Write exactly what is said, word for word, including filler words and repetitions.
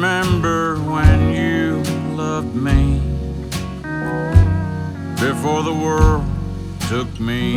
remember when you loved me before the world took me.